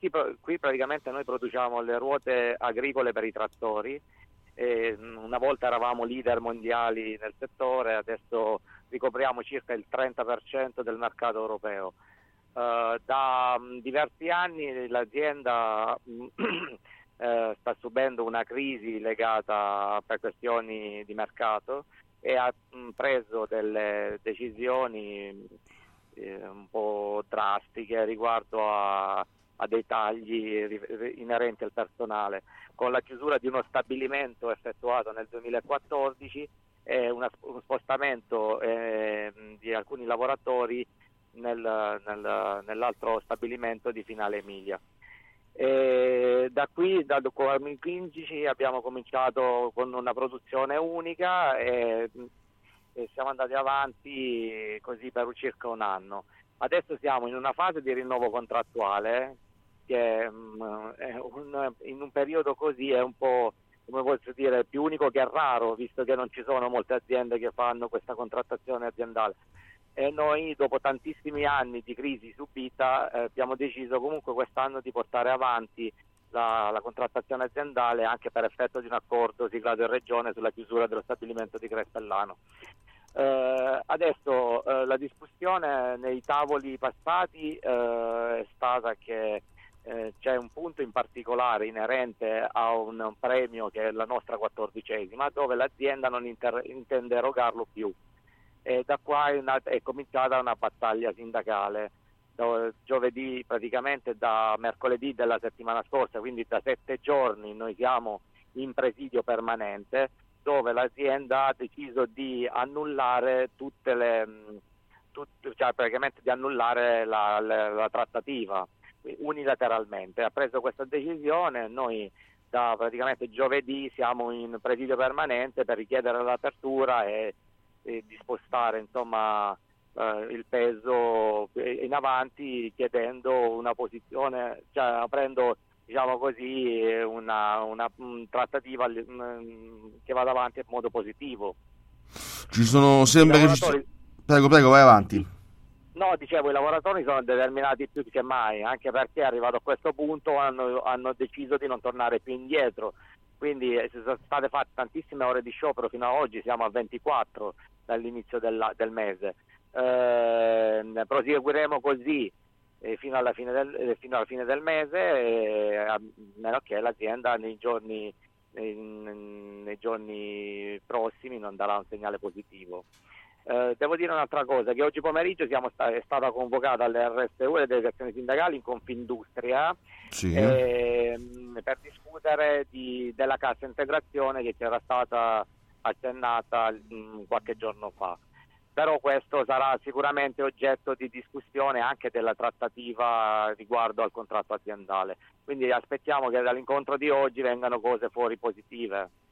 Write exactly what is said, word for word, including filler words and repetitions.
si pro- qui praticamente noi produciamo le ruote agricole per i trattori. E una volta eravamo leader mondiali nel settore, adesso ricopriamo circa il trenta per cento del mercato europeo. Uh, da um, diversi anni l'azienda uh, sta subendo una crisi legata per questioni di mercato e ha um, preso delle decisioni eh, un po' drastiche riguardo a, a dei tagli ri- inerenti al personale, con la chiusura di uno stabilimento effettuato nel duemilaquattordici e una, uno spostamento eh, di alcuni lavoratori nel, nel, nell'altro stabilimento di Finale Emilia. E da qui, dal duemilaquindici, abbiamo cominciato con una produzione unica e, e siamo andati avanti così per circa un anno. Adesso siamo in una fase di rinnovo contrattuale che mh, è un, in un periodo così è un po', come posso dire, più unico che raro, visto che non ci sono molte aziende che fanno questa contrattazione aziendale. E noi, dopo tantissimi anni di crisi subita, eh, abbiamo deciso comunque quest'anno di portare avanti la, la contrattazione aziendale, anche per effetto di un accordo siglato in regione sulla chiusura dello stabilimento di Crespellano. Eh, adesso eh, la discussione nei tavoli passati eh, è stata che eh, c'è un punto in particolare inerente a un, un premio che è la nostra quattordicesima, dove l'azienda non inter- intende erogarlo più. E da qua è, una, è cominciata una battaglia sindacale. Dove, giovedì, praticamente da mercoledì della settimana scorsa, quindi da sette giorni, noi siamo in presidio permanente, dove l'azienda ha deciso di annullare tutte le, tut, cioè praticamente di annullare la, la, la trattativa unilateralmente. Ha preso questa decisione, noi da praticamente giovedì siamo in presidio permanente per richiedere l'apertura e e di spostare insomma eh, il peso in avanti, chiedendo una posizione, cioè aprendo, diciamo così, una, una um, trattativa um, che vada avanti in modo positivo. Ci sono, sembra che ci sono... Prego, prego, vai avanti. No, dicevo, i lavoratori sono determinati più che mai, anche perché arrivato a questo punto hanno, hanno deciso di non tornare più indietro. Quindi eh, sono state fatte tantissime ore di sciopero fino ad oggi, siamo a ventiquattro dall'inizio della, del mese. Eh, proseguiremo così eh, fino, alla fine del, eh, fino alla fine del mese, eh, a meno che l'azienda nei giorni, nei, nei giorni prossimi non darà un segnale positivo. Eh, devo dire un'altra cosa, che oggi pomeriggio siamo sta- è stata convocata all'R S U, le delegazioni sindacali, in Confindustria, sì. eh, per discutere di, della cassa integrazione che c'era stata accennata mh, qualche giorno fa. Però questo sarà sicuramente oggetto di discussione anche della trattativa riguardo al contratto aziendale. Quindi aspettiamo che dall'incontro di oggi vengano cose fuori positive.